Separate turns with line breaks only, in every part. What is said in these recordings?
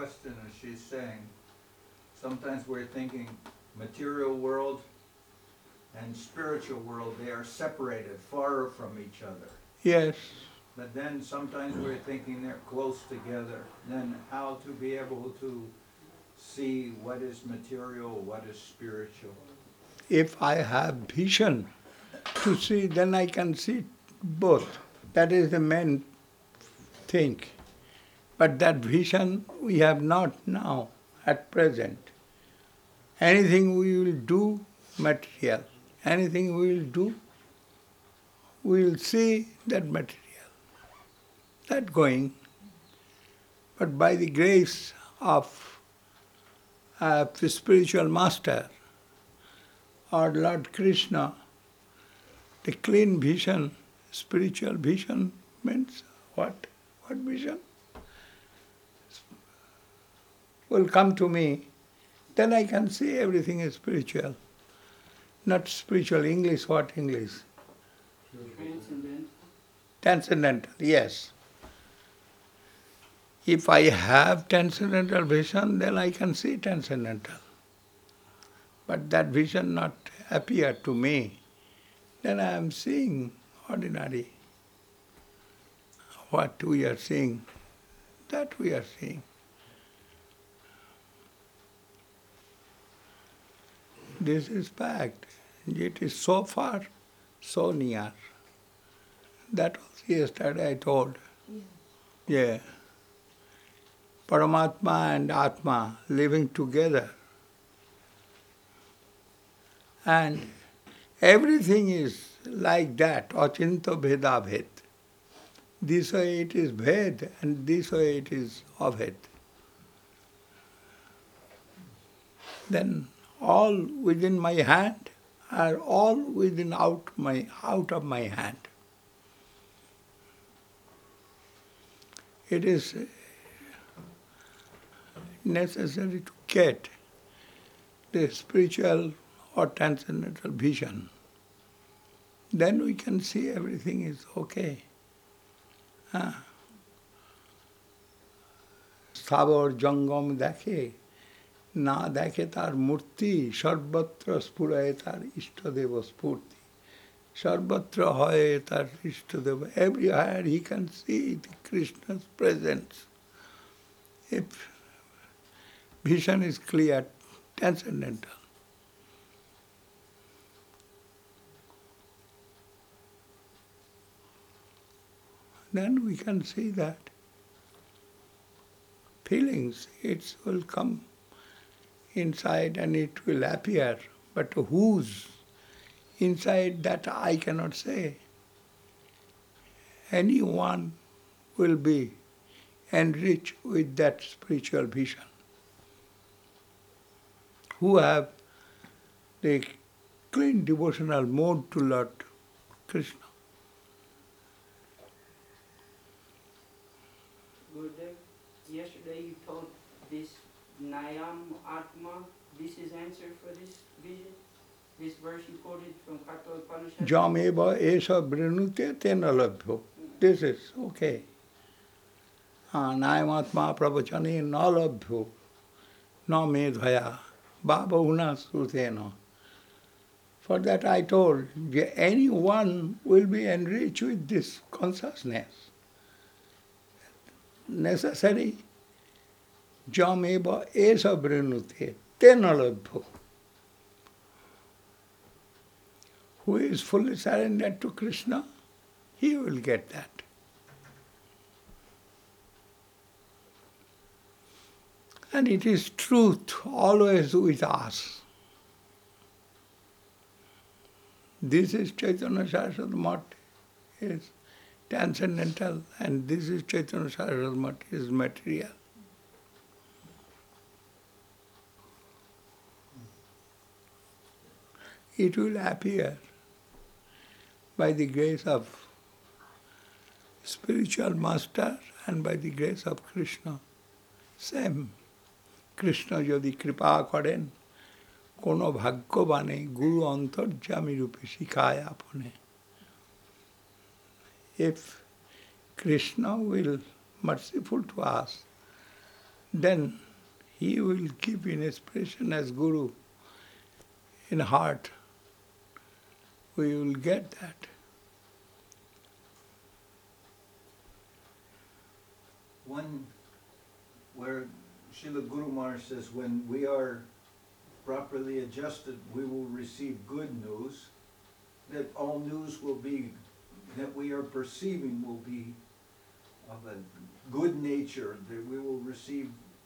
question is she's saying, sometimes we're thinking material world and spiritual world, they are separated, far from each other.
Yes.
But then sometimes we're thinking they're close together. Then how to be able to see what is material, what is spiritual?
If I have vision to see, then I can see both. That is the main thing. But that vision we have not now, at present. Anything we will do, material. Anything we will do, we will see that material. That going. But by the grace of the spiritual master or Lord Krishna, the clean vision, spiritual vision means what? What vision? Will come to me, then I can see everything is spiritual. Not spiritual English, what English?
Transcendental.
Transcendental, yes. If I have transcendental vision, then I can see transcendental. But that vision not appear to me, then I am seeing ordinary. What we are seeing, that we are seeing. This is fact. It is so far, so near. That was yesterday I told. Yeah. Paramatma and Atma living together. And everything is like that, achinta bheda bhed. This way it is bhed and this way it is abhed. Then all within my hand are all within out of my hand. It is necessary to get the spiritual or transcendental vision. Then we can see everything is okay. Sabor jangam dekhe, na dekhe tar murti, sarvatra spuraye tar ishtadeva spurti. Sarvatra hoye tar ishtadeva. Everywhere he can see the Krishna's presence. If vision is clear, transcendental. Then we can see that. Feelings, it will come inside and it will appear, but whose inside that I cannot say. Anyone will be enriched with that spiritual vision. Who have the clean devotional mode to Lord Krishna.
Gurudev, yesterday you told this Nayam Atma, this is answer for this vision? This verse you quoted from Katha Upanishad?
Jameva esa vrinute tena labhyo. This is okay. Nayamatma pravachani na labhyo. Na medhaya. Baba una srutena. For that I told, anyone will be enriched with this consciousness. Necessary. Jameva esa vrinute tena labhyo. Who is fully surrendered to Krishna, he will get that. And it is truth always with us. This is Chaitanya Saraswati Math, is transcendental, and this is Chaitanya Saraswati Math, is material. It will appear by the grace of spiritual master and by the grace of Krishna. Same. Krishna যদি কৃপা করেন কোনো ভাগ্যবানে গুরু অন্তর্যামী রূপে শিখায় আপনে. If Krishna will merciful to us, then he will keep in expression as Guru in heart. We will get that.
One where Srila Guru Maharaj says, when we are properly adjusted, we will receive good news, that all news will be, that we are perceiving will be of a good nature, that we will receive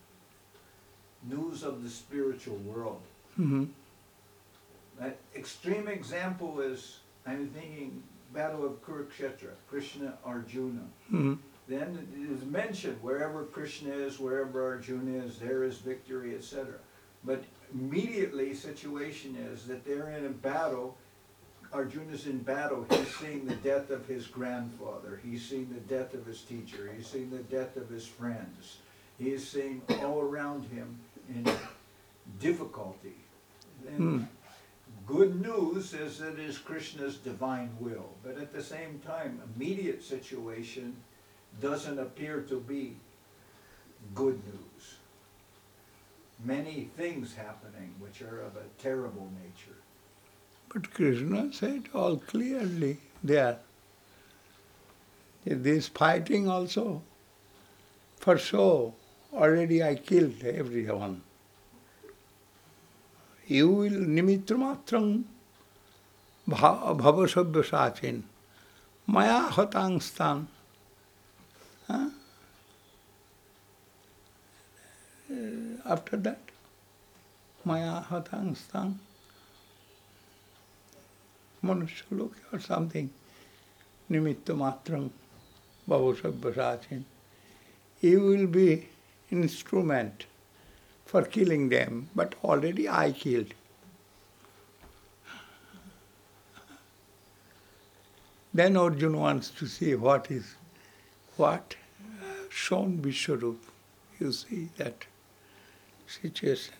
news of the spiritual world.
Mhm.
An extreme example is, I'm thinking, Battle of Kurukshetra, Krishna, Arjuna.
Mhm.
Then it is mentioned, wherever Krishna is, wherever Arjuna is, there is victory, etc. But immediately situation is that they're in a battle, Arjuna's in battle, he's seeing the death of his grandfather, he's seeing the death of his teacher, he's seeing the death of his friends, he's seeing all around him in difficulty. And good news is that it is Krishna's divine will, but at the same time, immediate situation doesn't appear to be good news. Many things happening which are of a terrible nature.
But Krishna said all clearly there. This fighting also, for show, already I killed everyone. You will nimitramatram bhavasabhya sachin maya hatangstan. After that, maya hatangstan, manushaloka or something, nimittamatram bhavasabhya sachin. You will be instrument for killing them, but already I killed. Then Arjuna wants to see what shown Vishwarup. You see that situation.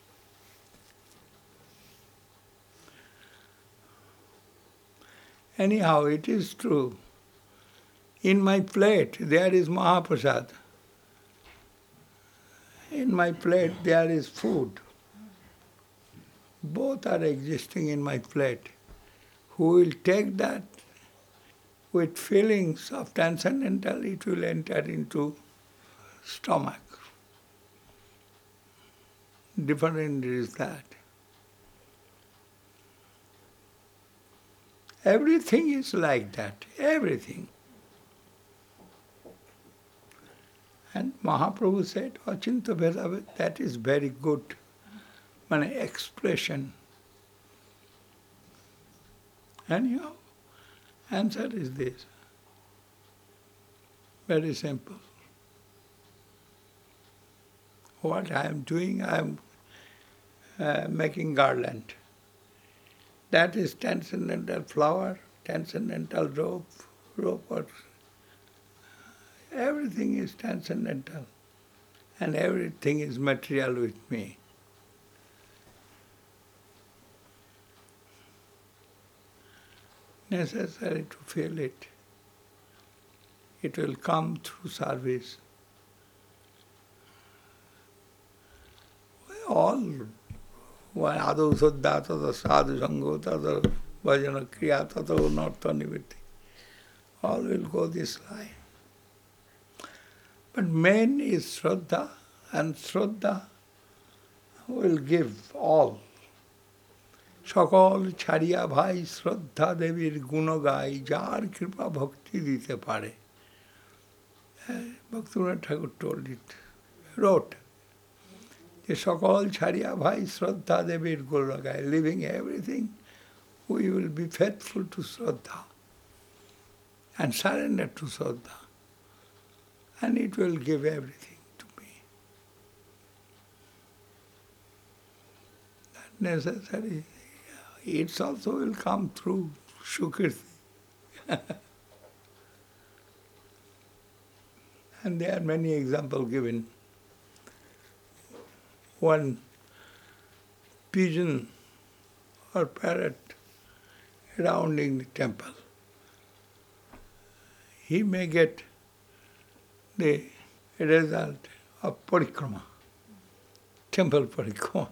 Anyhow, it is true. In my plate there is Mahaprasad. In my plate there is food. Both are existing in my plate. Who will take that with feelings of transcendental, it will enter into stomach. Different is that. Everything is like that, everything. And Mahaprabhu said, Achinta Bheda, that is very good expression. Anyhow, answer is this. Very simple. What I am doing, I am making garland. That is transcendental flower, transcendental rope or everything is transcendental and everything is material with me. Necessary to feel it. It will come through service. All adau saddha tada sadhu sango tada bhajana kriya tada unartha nivritti. All will go this line. But main is Shraddha, and Shraddha will give all. সকল ছাড়িয়া ভাই শ্রদ্ধা দেবীর গুণ গাই যার কৃপা ভক্তি দিতে পারে. Bhaktivinoda Thakur told it, wrote, যে সকল ছাড়িয়া ভাই শ্রদ্ধা দেবীর গুণ গাই, leaving everything, we will be faithful to Shraddha and surrender to Shraddha. And it will give everything to me. That necessary. It also will come through Sukirti. And there are many examples given. One pigeon or parrot rounding the temple. He may get the result of parikrama, temple parikrama.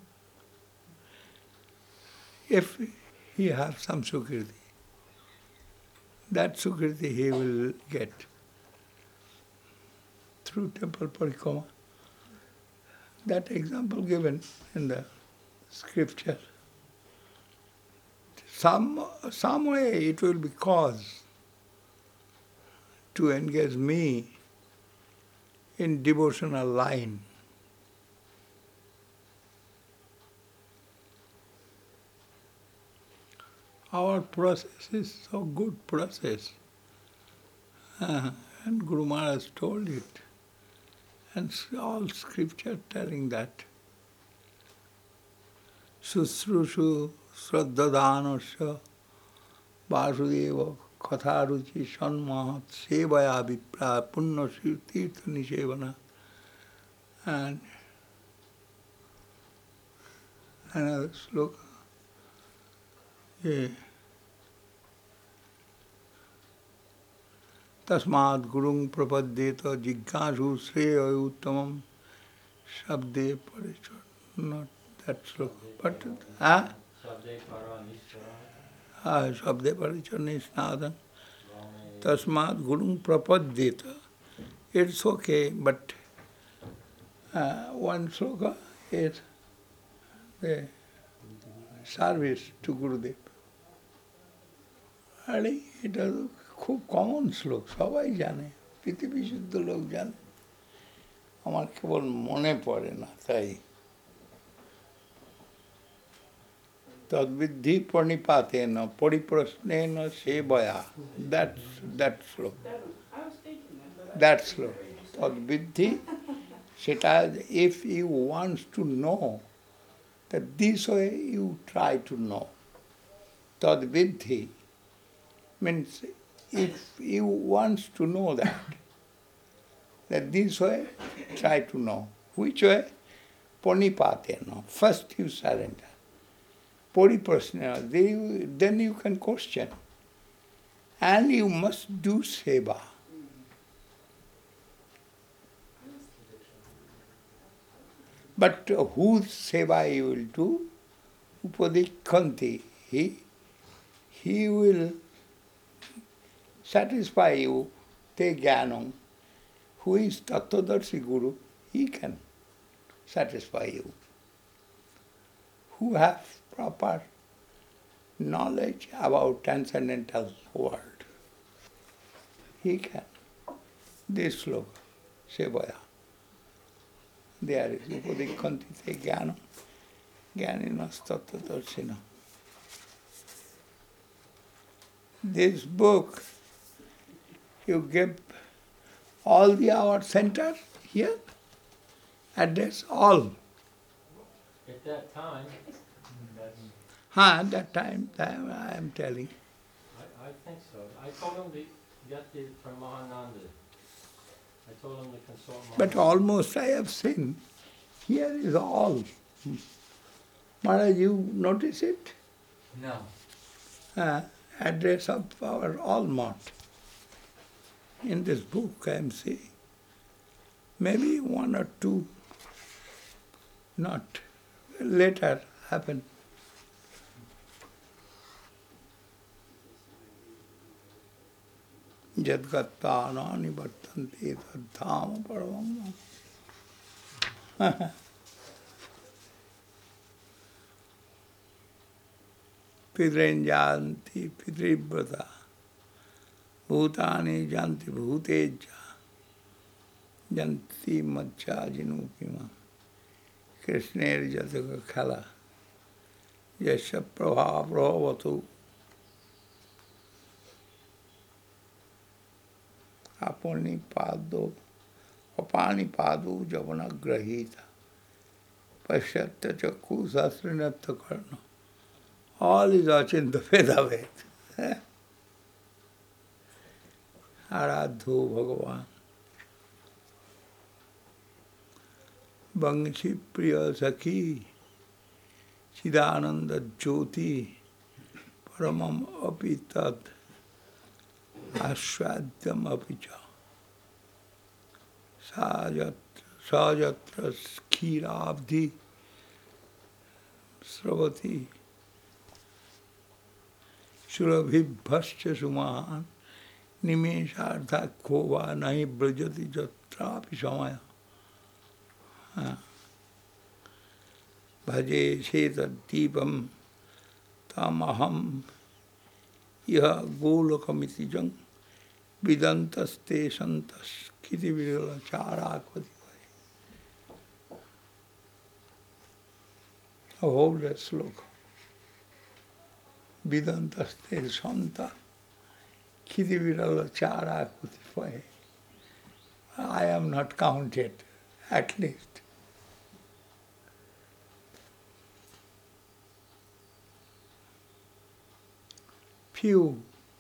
If he has some sukriti, that sukriti he will get through temple parikrama. That example given in the scripture. Some way it will be cause to engage me in devotional line. Our process is so good process. And Guru Maharaj told it. And all scripture telling that. Susrushu Sraddhadanasya Vasudeva Katharuchi Sanmahat Sevaya Vipra Punna Tirtha Nisevana. And another sloka. Tasmad Gurung Prapadyeta Jiggasu Sreya Uttamam Shabde Parichar. Not that sloka. But, Shabde Parichar Nisnadan. Tasmad Gurung Prapadyeta. It's okay, but one sloka is the service to Gurudev. আরে এটা তো খুব common শ্লোক, সবাই জানে, পৃথিবীশুদ্ধ লোক জানে, আমার কেবল মনে পড়ে না তাই। তদ্বিদ্ধি প্রণিপাতেন পরিপ্রশ্নেন সেবয়া, that শ্লোক, that শ্লোক, তদ্বিদ্ধি, সেটা if you want to know, that this way you try to know. Tadvidhi means if you want to know that this way, try to know. Which way? Pranipatena. First you surrender. Pariprasna, then you can question. And you must do seva. But whose seva you will do? Upadikhanti. He will satisfy you, te jnanam. Who is Tattvadarshi Guru, he can satisfy you. Who have proper knowledge about transcendental world, he can. This sloka, Sevaya. There is Upadikhanti te jnanam, jnaninas tattvadarshina. This book, you give all the our center here, address all.
At that time,
At that time I am telling.
I think so. I told him to get it from Mahananda. I told him to consult Mahananda.
But almost I have seen, here is all. Maharaj, you notice it?
No.
Address of our Almont. In this book I am seeing. Maybe one or two, not later happen. Jadgatta nani vartanti tadhama paramam. Pidren janti pidribrata, bhutani janti bhuteja, janti majja jinukima, Krishner jataka khala, yasya prabha prabhavatu, apani padu javana grahita, pashyatya chakku sasrinatya karna. All is Achinta Vedaved. Aradho Bhagavan. Bangshi Priya Sakhi Chidananda Jyoti Paramam Apitat Ashwadyam Apicha Sajat Sajatra Skirabdi Sravati Surabhibhascha Suman Nimeshartha Kova Nahi Brajati Jatrapi Samaya Bhaje Seta Deepam Tamaham Iha Golokamiti Jang Vidantaste Santas Kiti Virala Charakvati. Hold that sloka. Vidantaste Santa Kiti Virala Charakvati. I am not counted, at least. Few.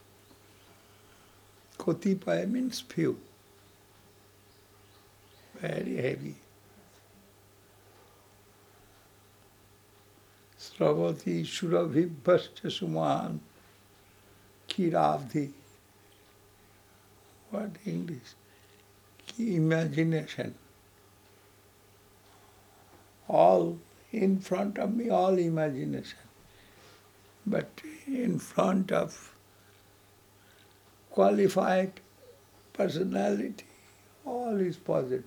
Kotipaya means few. Very heavy. Sravati Surabhibhascha Suman Kiravdi. What English? Imagination. All in front of me, all imagination. But in front of qualified personality, all is positive.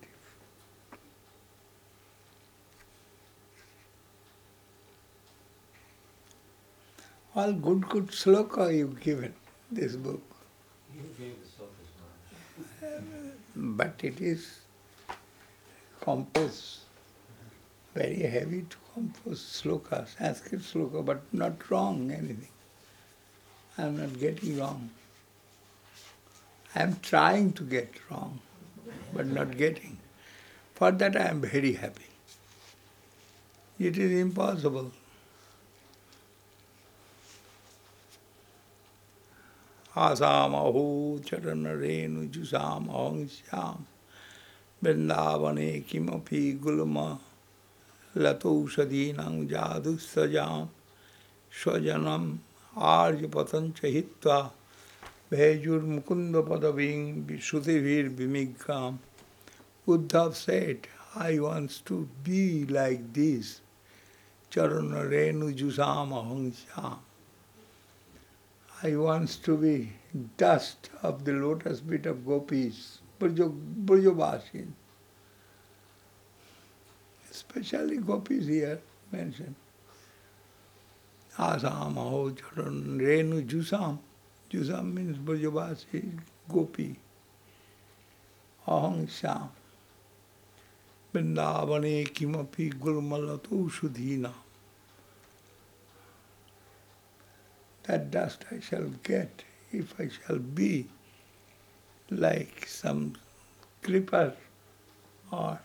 All good sloka you've given, this book.
You gave the selfish mind.
But it is composed, very heavy to compose sloka, Sanskrit sloka, but not wrong anything. I am not getting wrong. I am trying to get wrong, but not getting. For that I am very happy. It is impossible. Asamaho charana renu jusam ahang syam vrindavane kimapi gulma lato sadinam jadu sajam swajanam arya patancha hitva bhejur mukunda padaving visudhivir vimigram. Uddhav said, I want to be like this. Charana renu jusam ahang syam. I want to be dust of the lotus feet of gopis, Brajavasin. Especially gopis here mentioned. Asamaho charan renu jusam. Jusam means Brajavasi, gopi. Ahang syam. Vrindavane kimapi gulmalato sudhina. That dust I shall get if I shall be like some creeper or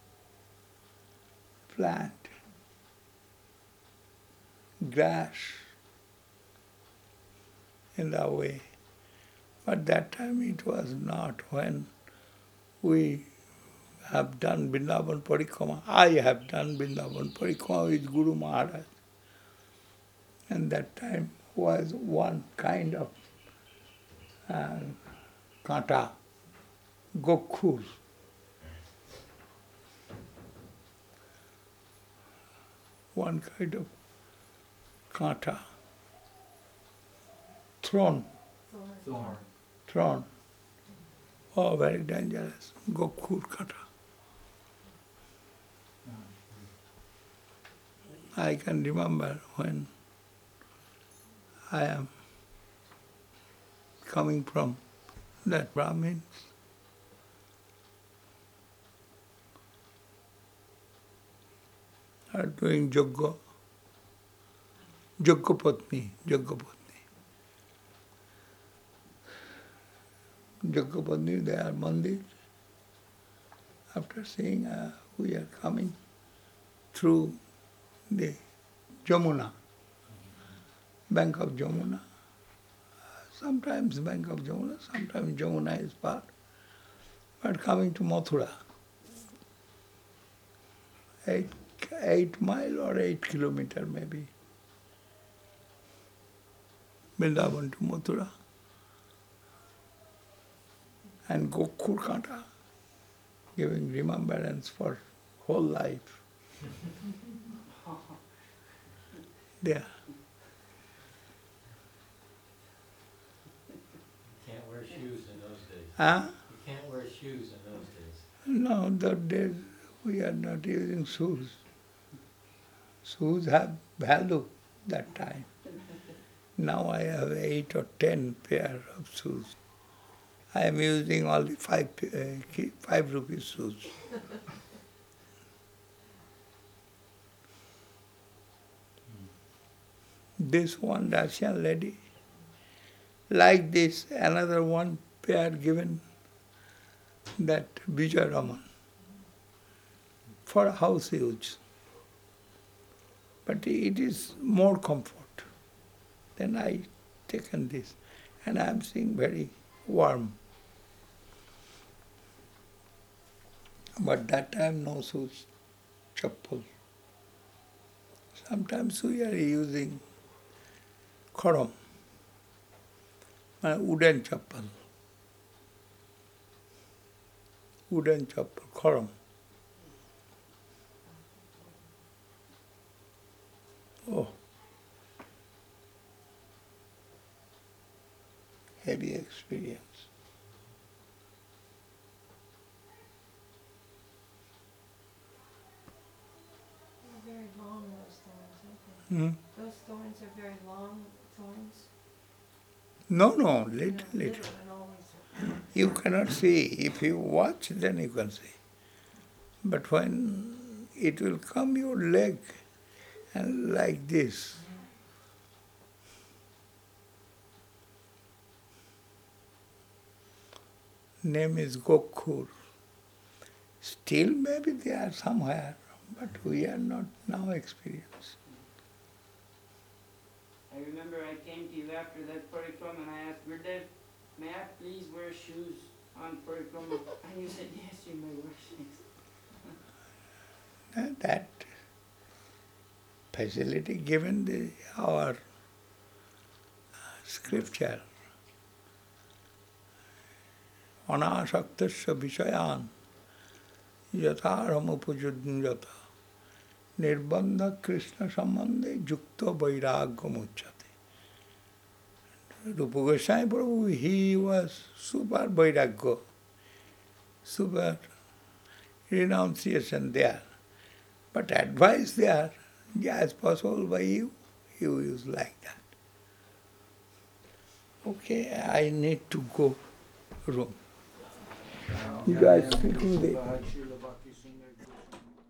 plant, grass in that way. But that time it was not. When we have done Vrindavan Parikrama, I have done Vrindavan Parikrama with Guru Maharaj. And that time was one kind of kata, gokhur. One kind of kata, thorn. Oh, very dangerous, gokhur kata. I can remember when I am coming from that Brahmins. Are doing yoga, Yogapatni. Yogapatni, they are mandir. After seeing we are coming through the Jamuna, bank of Jamuna. Sometimes bank of Jamuna, sometimes Jamuna is part. But coming to Mathura, 8 mile or 8 kilometer maybe, Vrindavan to Mathura, and Gokhur Kanta. giving remembrance for whole life. There.
Can't wear shoes in those days.
Huh?
You can't wear shoes in those days.
No, that days we are not using shoes. Shoes have value that time. Now I have 8 or 10 pair of shoes. I am using only 5 rupees shoes. This one Russian lady, like this, another one pair given that Vijay Raman for house use. But it is more comfort. Then I taken this, and I am seeing very warm. But that time no shoes, chappal. Sometimes we are using khorom, wooden chappal. Wooden chappal, khorom. Oh, heavy experience.
They're very long, those thorns, aren't they?
Hmm?
Those thorns are very long thorns.
No, little,
No,
little.
and always.
You cannot see. If you watch, then you can see. But when it will come your leg and like this, name is Gokhur. Still maybe they are somewhere, but we are not now experienced.
I remember I came to you after that parikrama and I asked Gurdev, may I please wear shoes on parikrama? And you said, yes, you may wear shoes.
That facility given our scripture. Anasaktasya vishayan yatharam upajunjata nirbandha krishna sambandhe yukta vairagya muchyate. Rupa Goswami Prabhu, he was super vairagya, super renunciation there. But advice there, as possible by you use like that. Okay, I need to go room. You guys speak with it.